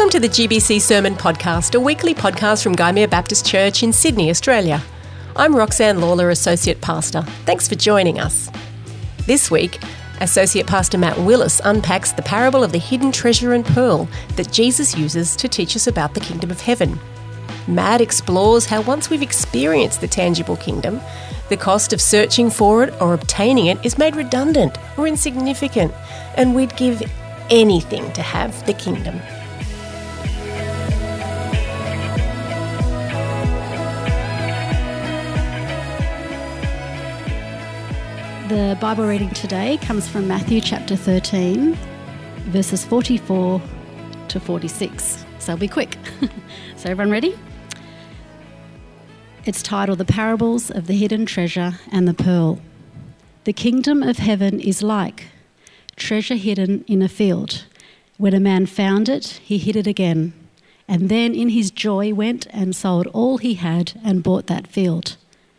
Welcome to the GBC Sermon Podcast, a weekly podcast from Gymea Baptist Church in Sydney, Australia. I'm Roxanne Lawler, Associate Pastor. Thanks for joining us. This week, Associate Pastor Matt Willis unpacks the parable of the hidden treasure and pearl that Jesus uses to teach us about the kingdom of heaven. Matt explores how once we've experienced the tangible kingdom, the cost of searching for it or obtaining it is made redundant or insignificant, and we'd give anything to have the kingdom. The Bible reading today comes from Matthew chapter 13, verses 44 to 46. So I'll be quick. So everyone ready? It's titled The Parables of the Hidden Treasure and the Pearl. The kingdom of heaven is like treasure hidden in a field. When a man found it, he hid it again, and then in his joy went and sold all he had and bought that field.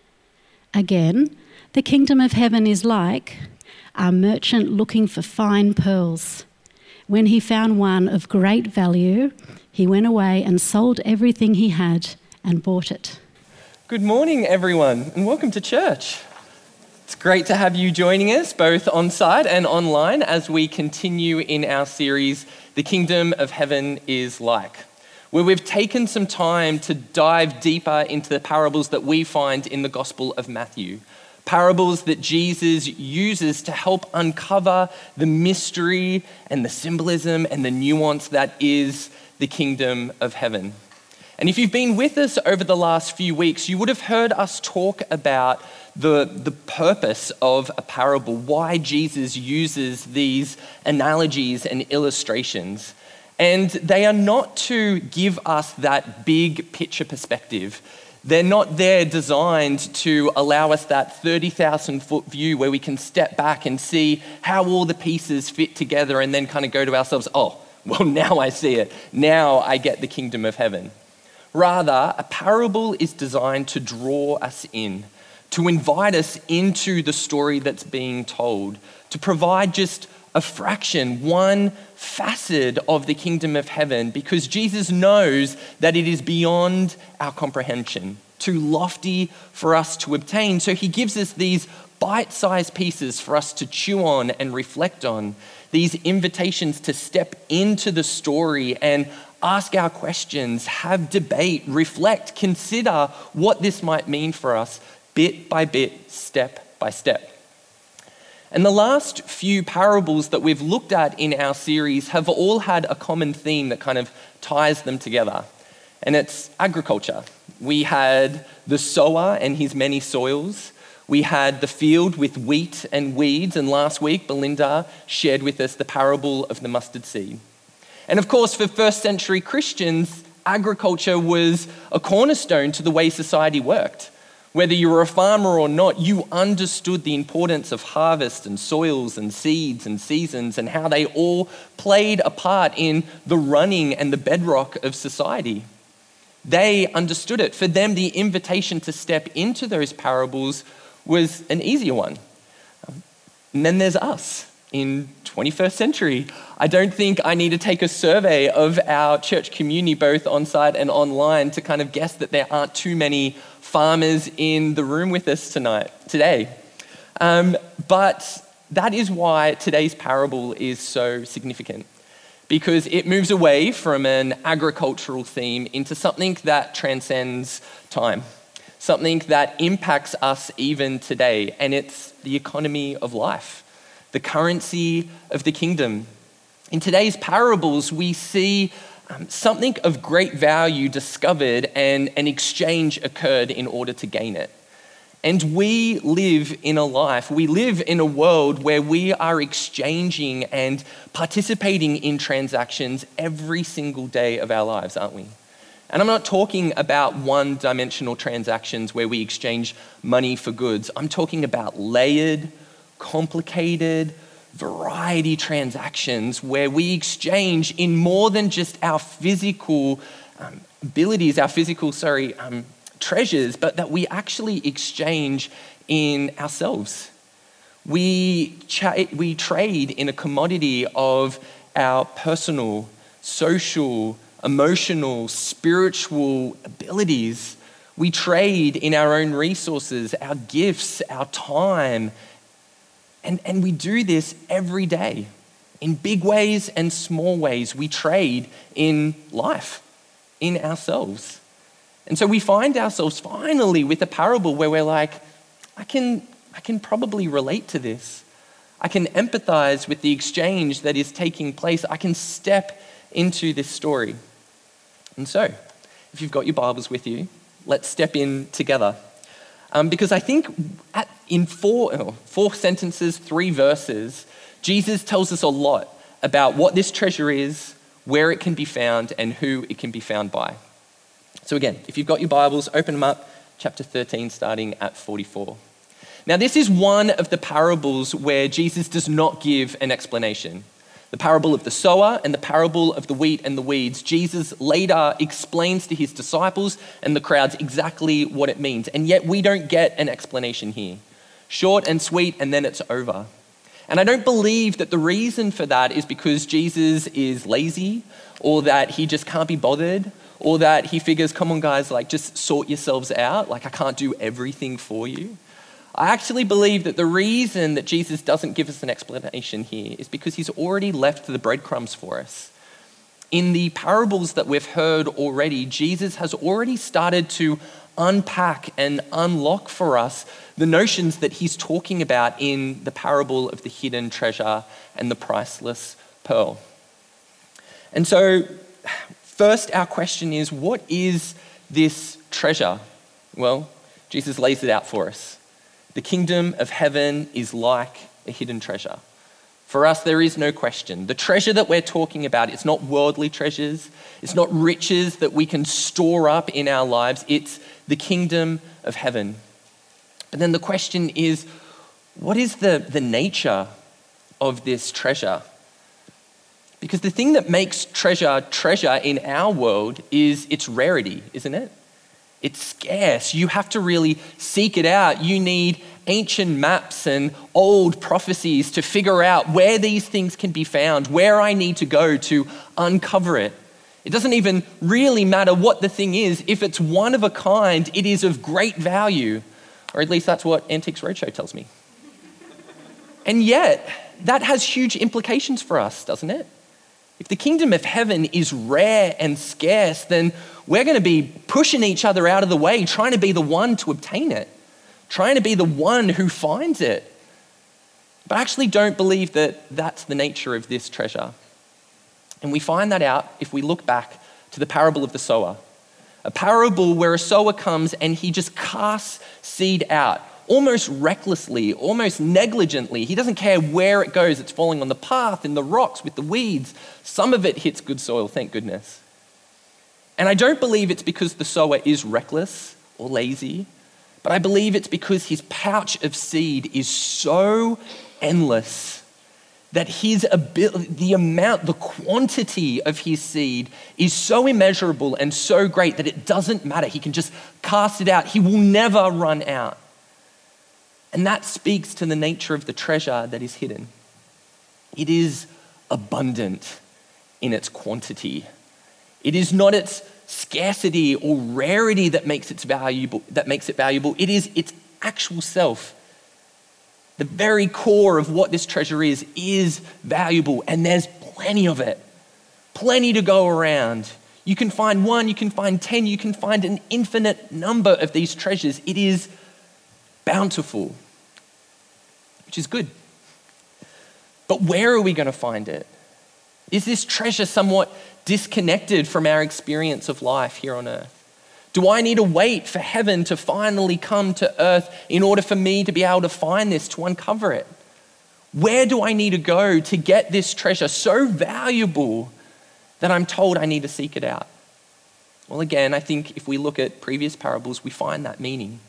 Again, the kingdom of heaven is like a merchant looking for fine pearls. When he found one of great value, he went away and sold everything he had and bought it. Good morning, everyone, and welcome to church. It's great to have you joining us both on site and online as we continue in our series, The Kingdom of Heaven is Like, where we've taken some time to dive deeper into the parables that we find in the Gospel of Matthew. Parables that Jesus uses to help uncover the mystery and the symbolism and the nuance that is the kingdom of heaven. And if you've been with us over the last few weeks, you would have heard us talk about the purpose of a parable, why Jesus uses these analogies and illustrations. And they are not to give us that big picture perspective. They're not there designed to allow us that 30,000 foot view where we can step back and see how all the pieces fit together and then kind of go to ourselves, oh, well, now I see it. Now I get the kingdom of heaven. Rather, a parable is designed to draw us in, to invite us into the story that's being told, to provide just a fraction, one facet of the kingdom of heaven, because Jesus knows that it is beyond our comprehension, too lofty for us to obtain. So he gives us these bite-sized pieces for us to chew on and reflect on, these invitations to step into the story and ask our questions, have debate, reflect, consider what this might mean for us bit by bit, step by step. And the last few parables that we've looked at in our series have all had a common theme that kind of ties them together. And it's agriculture. We had the sower and his many soils. We had the field with wheat and weeds. And last week, Belinda shared with us the parable of the mustard seed. And of course, for first century Christians, agriculture was a cornerstone to the way society worked. Whether you were a farmer or not, you understood the importance of harvest and soils and seeds and seasons and how they all played a part in the running and the bedrock of society. They understood it. For them, the invitation to step into those parables was an easier one. And then there's us in 21st century. I don't think I need to take a survey of our church community, both on site and online, to kind of guess that there aren't too many farmers in the room with us today. But that is why today's parable is so significant, because it moves away from an agricultural theme into something that transcends time, something that impacts us even today, and it's the economy of life, the currency of the kingdom. In today's parables, we see something of great value discovered and an exchange occurred in order to gain it. And we live in a world where we are exchanging and participating in transactions every single day of our lives, aren't we? And I'm not talking about one-dimensional transactions where we exchange money for goods. I'm talking about layered, complicated, variety transactions where we exchange in more than just our physical abilities, treasures, but that we actually exchange in ourselves. We trade in a commodity of our personal, social, emotional, spiritual abilities. We trade in our own resources, our gifts, our time. And we do this every day. In big ways and small ways, we trade in life, in ourselves. And so we find ourselves finally with a parable where we're like, I can probably relate to this. I can empathize with the exchange that is taking place. I can step into this story. And so, if you've got your Bibles with you, let's step in together. Because I think in four sentences, 3 verses, Jesus tells us a lot about what this treasure is, where it can be found, and who it can be found by. So again, if you've got your Bibles, open them up, chapter 13, starting at 44. Now, this is one of the parables where Jesus does not give an explanation. The parable of the sower and the parable of the wheat and the weeds, Jesus later explains to his disciples and the crowds exactly what it means. And yet we don't get an explanation here. Short and sweet, and then it's over. And I don't believe that the reason for that is because Jesus is lazy, or that he just can't be bothered, or that he figures, come on guys, like just sort yourselves out. Like I can't do everything for you. I actually believe that the reason that Jesus doesn't give us an explanation here is because he's already left the breadcrumbs for us. In the parables that we've heard already, Jesus has already started to unpack and unlock for us the notions that he's talking about in the parable of the hidden treasure and the priceless pearl. And so, first our question is, what is this treasure? Well, Jesus lays it out for us. The kingdom of heaven is like a hidden treasure. For us, there is no question. The treasure that we're talking about, it's not worldly treasures. It's not riches that we can store up in our lives. It's the kingdom of heaven. But then the question is, what is the nature of this treasure? Because the thing that makes treasure in our world is its rarity, isn't it? It's scarce. You have to really seek it out. You need ancient maps and old prophecies to figure out where these things can be found, where I need to go to uncover it. It doesn't even really matter what the thing is. If it's one of a kind, it is of great value, or at least that's what Antiques Roadshow tells me. And yet, that has huge implications for us, doesn't it? If the kingdom of heaven is rare and scarce, then we're going to be pushing each other out of the way, trying to be the one to obtain it, trying to be the one who finds it. But I actually don't believe that that's the nature of this treasure. And we find that out if we look back to the parable of the sower. A parable where a sower comes and he just casts seed out, almost recklessly, almost negligently. He doesn't care where it goes. It's falling on the path, in the rocks, with the weeds. Some of it hits good soil, thank goodness. And I don't believe it's because the sower is reckless or lazy, but I believe it's because his pouch of seed is so endless that the quantity of his seed is so immeasurable and so great that it doesn't matter. He can just cast it out. He will never run out. And that speaks to the nature of the treasure that is hidden. It is abundant in its quantity. It is not its scarcity or rarity that makes it valuable. It is its actual self. The very core of what this treasure is valuable, and there's plenty of it. Plenty to go around. You can find 1, you can find 10, you can find an infinite number of these treasures. It is bountiful, which is good. But where are we going to find it? Is this treasure somewhat disconnected from our experience of life here on earth? Do I need to wait for heaven to finally come to earth in order for me to be able to find this, to uncover it? Where do I need to go to get this treasure so valuable that I'm told I need to seek it out? Well, again, I think if we look at previous parables, we find that meaning.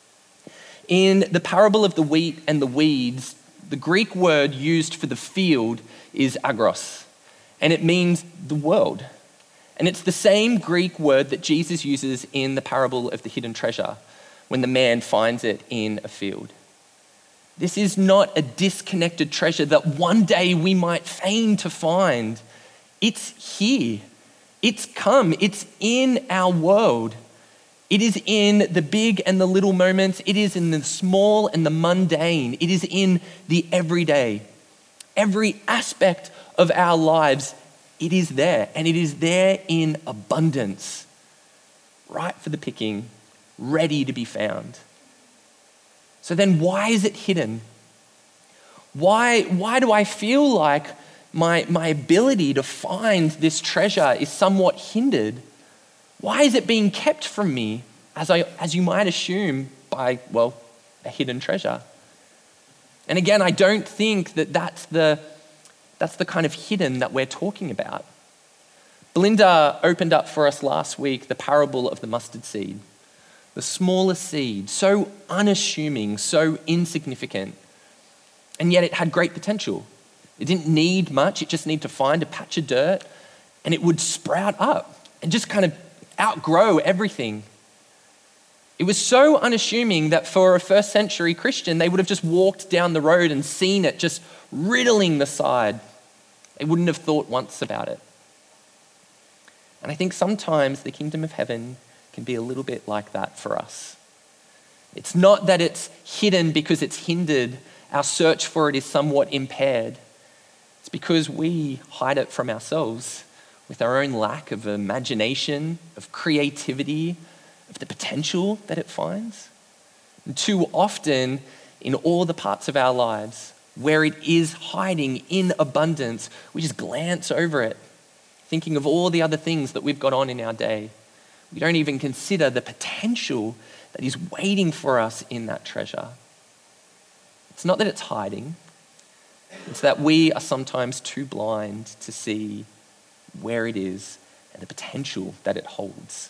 In the parable of the wheat and the weeds, the Greek word used for the field is agros, and it means the world. And it's the same Greek word that Jesus uses in the parable of the hidden treasure when the man finds it in a field. This is not a disconnected treasure that one day we might feign to find. It's here. It's come. It's in our world. It is in the big and the little moments. It is in the small and the mundane. It is in the everyday. Every aspect of our lives, it is there. And it is there in abundance, ripe for the picking, ready to be found. So then why is it hidden? Why do I feel like my ability to find this treasure is somewhat hindered? Why is it being kept from me, as you might assume, by, a hidden treasure? And again, I don't think that's the kind of hidden that we're talking about. Belinda opened up for us last week the parable of the mustard seed. The smallest seed, so unassuming, so insignificant, and yet it had great potential. It didn't need much, it just needed to find a patch of dirt and it would sprout up and just kind of outgrow everything. It was so unassuming that for a first century Christian, they would have just walked down the road and seen it just riddling the side. They wouldn't have thought once about it. And I think sometimes the kingdom of heaven can be a little bit like that for us. It's not that it's hidden because it's hindered, our search for it is somewhat impaired. It's because we hide it from ourselves with our own lack of imagination, of creativity, of the potential that it finds. And too often in all the parts of our lives where it is hiding in abundance, we just glance over it, thinking of all the other things that we've got on in our day. We don't even consider the potential that is waiting for us in that treasure. It's not that it's hiding, it's that we are sometimes too blind to see where it is and the potential that it holds.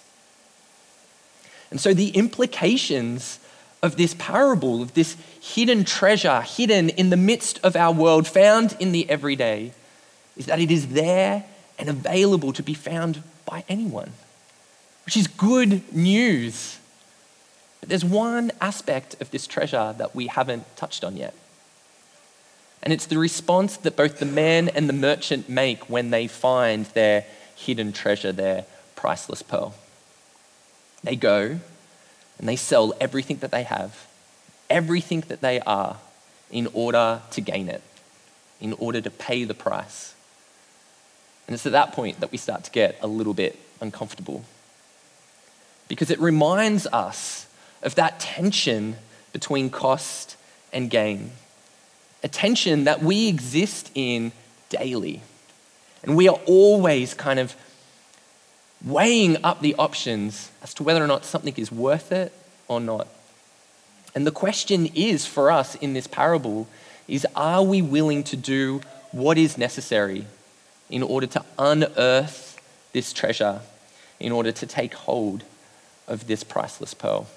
And so the implications of this parable, of this hidden treasure, hidden in the midst of our world, found in the everyday, is that it is there and available to be found by anyone, which is good news. But there's one aspect of this treasure that we haven't touched on yet. And it's the response that both the man and the merchant make when they find their hidden treasure, their priceless pearl. They go and they sell everything that they have, everything that they are, in order to gain it, in order to pay the price. And it's at that point that we start to get a little bit uncomfortable, because it reminds us of that tension between cost and gain, a tension that we exist in daily. And we are always kind of weighing up the options as to whether or not something is worth it or not. And the question is for us in this parable is, are we willing to do what is necessary in order to unearth this treasure, in order to take hold of this priceless pearl?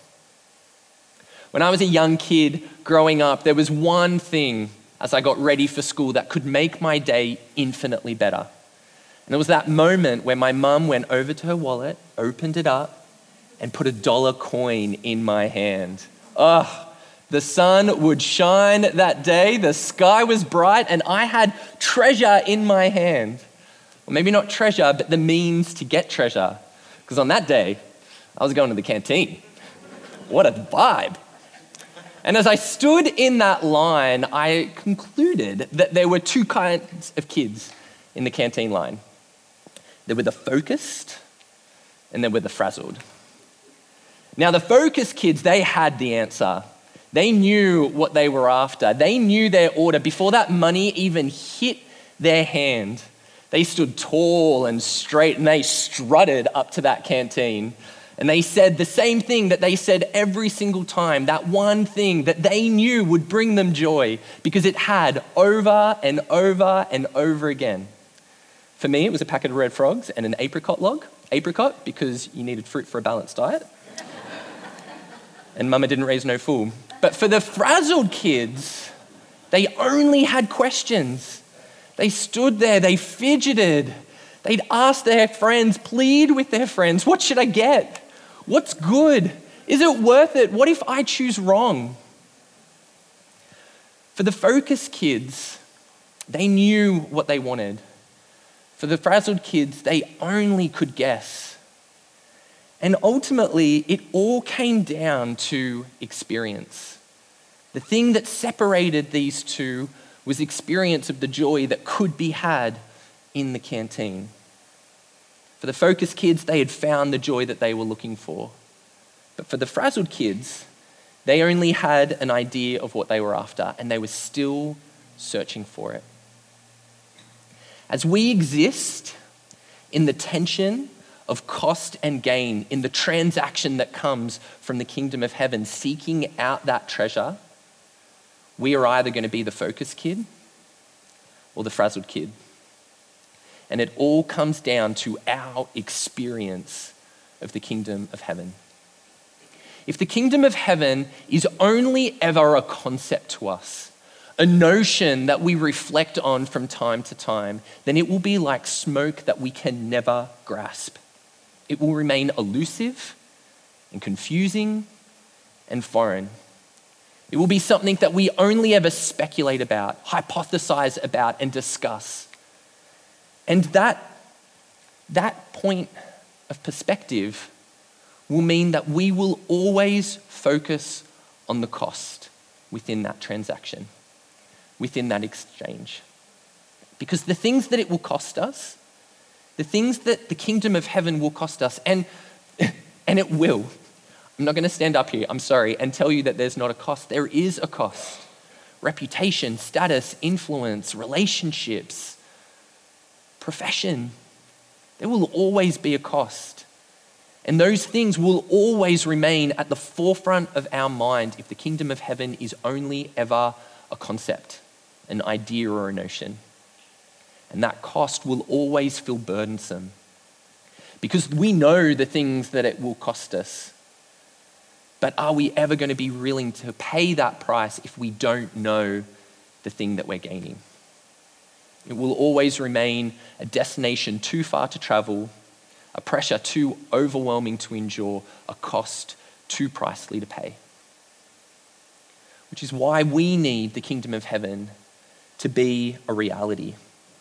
When I was a young kid growing up, there was one thing as I got ready for school that could make my day infinitely better. And it was that moment where my mum went over to her wallet, opened it up, and put $1 coin in my hand. The sun would shine that day, the sky was bright, and I had treasure in my hand. Or maybe not treasure, but the means to get treasure. Because on that day, I was going to the canteen. What a vibe. And as I stood in that line, I concluded that there were two kinds of kids in the canteen line. There were the focused and there were the frazzled. Now the focused kids, they had the answer. They knew what they were after. They knew their order. Before that money even hit their hand, they stood tall and straight and they strutted up to that canteen. And they said the same thing that they said every single time, that one thing that they knew would bring them joy, because it had over and over and over again. For me, it was a packet of Red Frogs and an apricot log. Apricot, because you needed fruit for a balanced diet. And mama didn't raise no fool. But for the frazzled kids, they only had questions. They stood there, they fidgeted. They'd ask their friends, plead with their friends, what should I get? What's good? Is it worth it? What if I choose wrong? For the focused kids, they knew what they wanted. For the frazzled kids, they only could guess. And ultimately, it all came down to experience. The thing that separated these two was experience of the joy that could be had in the canteen. For the focused kids, they had found the joy that they were looking for. But for the frazzled kids, they only had an idea of what they were after, and they were still searching for it. As we exist in the tension of cost and gain, in the transaction that comes from the kingdom of heaven, seeking out that treasure, we are either going to be the focused kid or the frazzled kid. And it all comes down to our experience of the kingdom of heaven. If the kingdom of heaven is only ever a concept to us, a notion that we reflect on from time to time, then it will be like smoke that we can never grasp. It will remain elusive and confusing and foreign. It will be something that we only ever speculate about, hypothesize about, and discuss. And that point of perspective will mean that we will always focus on the cost within that transaction, within that exchange. Because the things that it will cost us, the things that the kingdom of heaven will cost us, and it will. I'm not going to stand up here, I'm sorry, and tell you that there's not a cost. There is a cost. Reputation, status, influence, relationships, profession. There will always be a cost. And those things will always remain at the forefront of our mind if the kingdom of heaven is only ever a concept, an idea or a notion. And that cost will always feel burdensome because we know the things that it will cost us. But are we ever going to be willing to pay that price if we don't know the thing that we're gaining? It will always remain a destination too far to travel, a pressure too overwhelming to endure, a cost too pricely to pay. Which is why we need the kingdom of heaven to be a reality,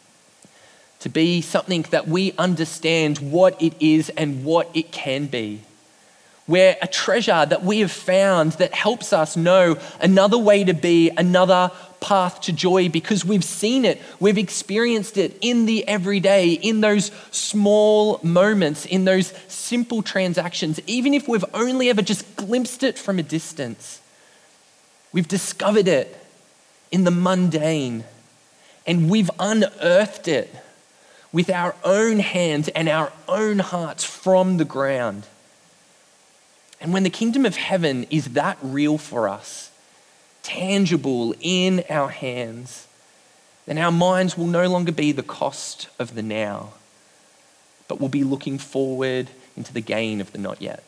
to be something that we understand what it is and what it can be. We're a treasure that we have found that helps us know another way to be, another path to joy, because we've seen it, we've experienced it in the everyday, in those small moments, in those simple transactions, even if we've only ever just glimpsed it from a distance. We've discovered it in the mundane, and we've unearthed it with our own hands and our own hearts from the ground. And when the kingdom of heaven is that real for us, tangible in our hands, then our minds will no longer be the cost of the now, but will be looking forward into the gain of the not yet.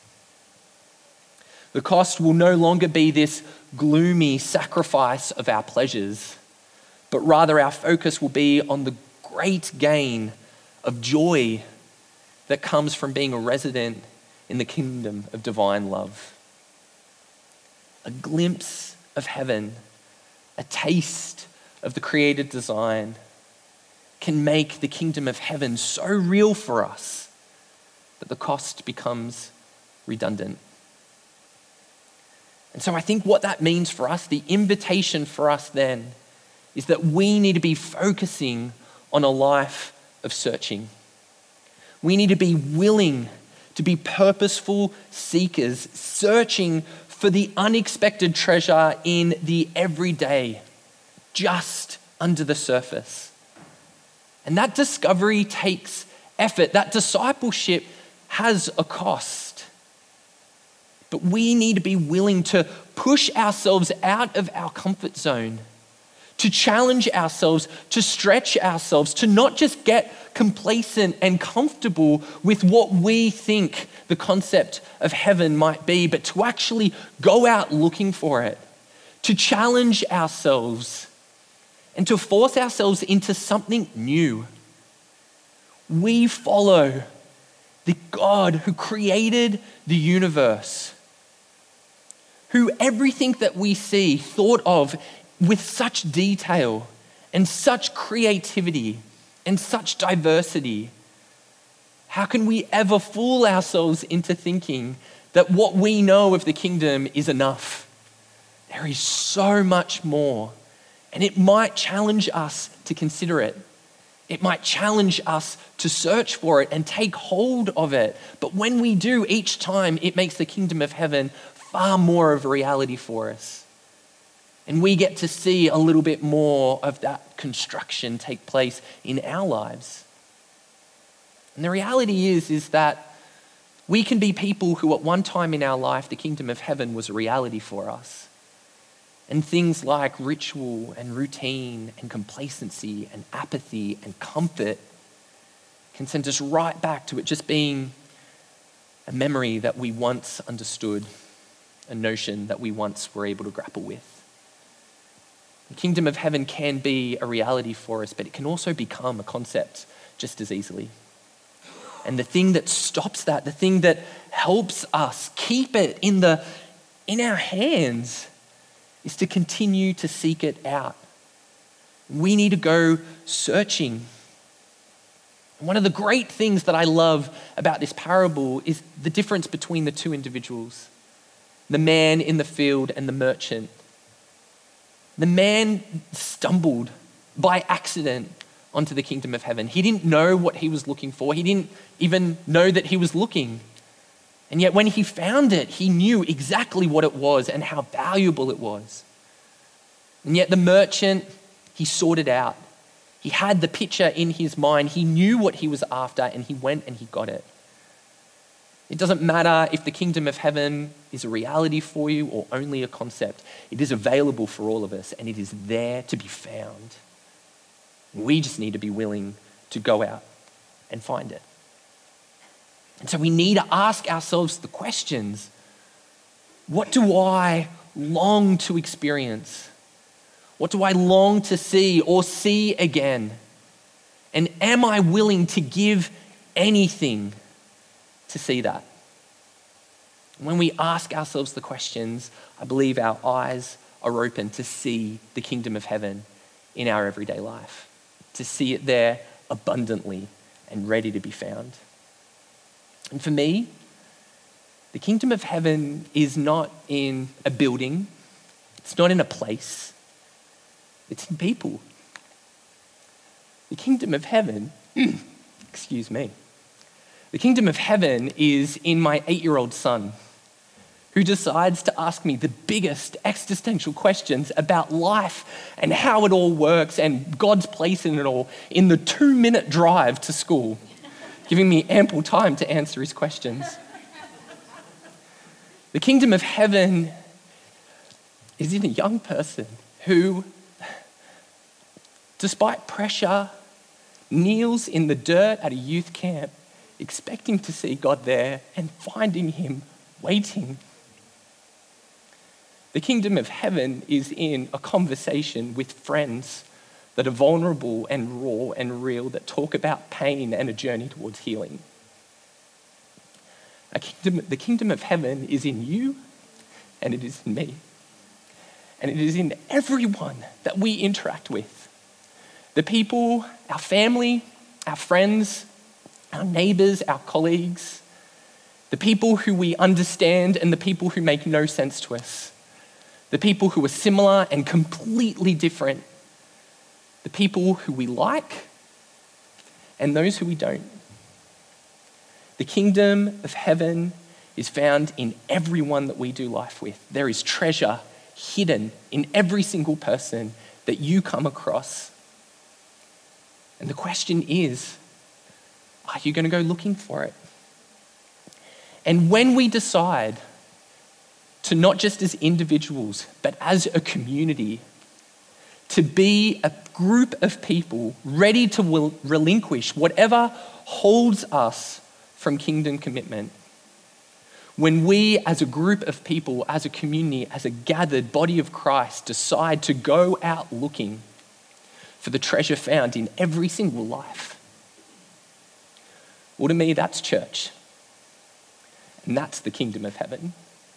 The cost will no longer be this gloomy sacrifice of our pleasures, but rather our focus will be on the great gain of joy that comes from being a resident in the kingdom of divine love. A glimpse of heaven, a taste of the created design can make the kingdom of heaven so real for us that the cost becomes redundant. And so I think what that means for us, the invitation for us then, is that we need to be focusing on a life of searching. We need to be willing to be purposeful seekers, searching for the unexpected treasure in the everyday, just under the surface. And that discovery takes effort. That discipleship has a cost. But we need to be willing to push ourselves out of our comfort zone, to challenge ourselves, to stretch ourselves, to not just get complacent and comfortable with what we think the concept of heaven might be, but to actually go out looking for it, to challenge ourselves and to force ourselves into something new. We follow the God who created the universe, who everything that we see thought of with such detail and such creativity and such diversity, how can we ever fool ourselves into thinking that what we know of the kingdom is enough? There is so much more, and it might challenge us to consider it. It might challenge us to search for it and take hold of it. But when we do, each time, it makes the kingdom of heaven far more of a reality for us. And we get to see a little bit more of that construction take place in our lives. And the reality is that we can be people who at one time in our life, the kingdom of heaven was a reality for us. And things like ritual and routine and complacency and apathy and comfort can send us right back to it just being a memory that we once understood, a notion that we once were able to grapple with. The kingdom of heaven can be a reality for us, but it can also become a concept just as easily. And the thing that stops that, the thing that helps us keep it in our hands, is to continue to seek it out. We need to go searching. And one of the great things that I love about this parable is the difference between the two individuals, the man in the field and the merchant. The man stumbled by accident onto the kingdom of heaven. He didn't know what he was looking for. He didn't even know that he was looking. And yet when he found it, he knew exactly what it was and how valuable it was. And yet the merchant, he sought it out. He had the picture in his mind. He knew what he was after, and he went and he got it. It doesn't matter if the kingdom of heaven is a reality for you or only a concept. It is available for all of us, and it is there to be found. We just need to be willing to go out and find it. And so we need to ask ourselves the questions: what do I long to experience? What do I long to see or see again? And am I willing to give anything to see that? When we ask ourselves the questions, I believe our eyes are open to see the kingdom of heaven in our everyday life, to see it there abundantly and ready to be found. And for me, the kingdom of heaven is not in a building, it's not in a place, it's in people. The kingdom of heaven, excuse me, the kingdom of heaven is in my 8-year-old son, who decides to ask me the biggest existential questions about life and how it all works and God's place in it all in the 2-minute drive to school, giving me ample time to answer his questions. The kingdom of heaven is in a young person who, despite pressure, kneels in the dirt at a youth camp, expecting to see God there and finding him waiting. The kingdom of heaven is in a conversation with friends that are vulnerable and raw and real, that talk about pain and a journey towards healing. The kingdom of heaven is in you, and it is in me. And it is in everyone that we interact with. The people, our family, our friends, our neighbors, our colleagues, the people who we understand and the people who make no sense to us, the people who are similar and completely different, the people who we like and those who we don't. The kingdom of heaven is found in everyone that we do life with. There is treasure hidden in every single person that you come across. And the question is, are you going to go looking for it? And when we decide to, not just as individuals, but as a community, to be a group of people ready to relinquish whatever holds us from kingdom commitment, when we as a group of people, as a community, as a gathered body of Christ decide to go out looking for the treasure found in every single life, well, to me, that's church. And that's the kingdom of heaven.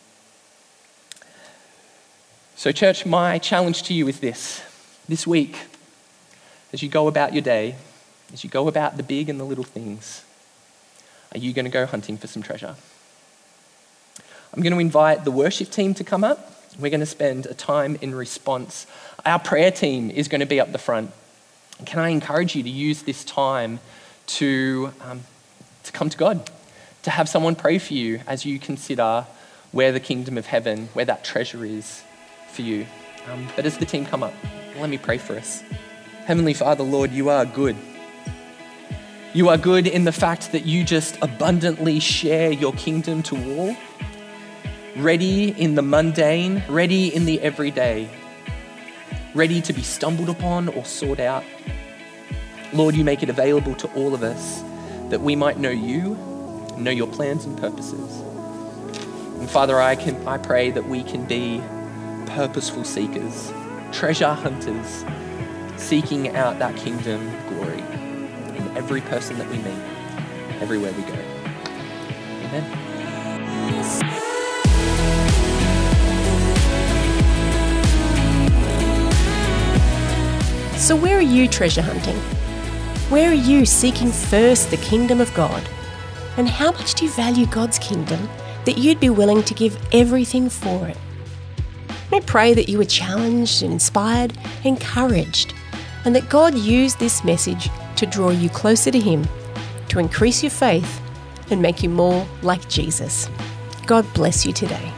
So church, my challenge to you is this. This week, as you go about your day, as you go about the big and the little things, are you going to go hunting for some treasure? I'm going to invite the worship team to come up. We're going to spend a time in response. Our prayer team is going to be up the front. Can I encourage you to use this time to come to God, to have someone pray for you as you consider where the kingdom of heaven, where that treasure is for you. But as the team come up, let me pray for us. Heavenly Father, Lord, you are good. You are good in the fact that you just abundantly share your kingdom to all, ready in the mundane, ready in the everyday, ready to be stumbled upon or sought out. Lord, you make it available to all of us that we might know you, know your plans and purposes. And Father, I pray that we can be purposeful seekers, treasure hunters, seeking out that kingdom glory in every person that we meet, everywhere we go. Amen. So where are you treasure hunting? Where are you seeking first the kingdom of God? And how much do you value God's kingdom that you'd be willing to give everything for it? I pray that you were challenged and inspired, encouraged, and that God used this message to draw you closer to Him, to increase your faith and make you more like Jesus. God bless you today.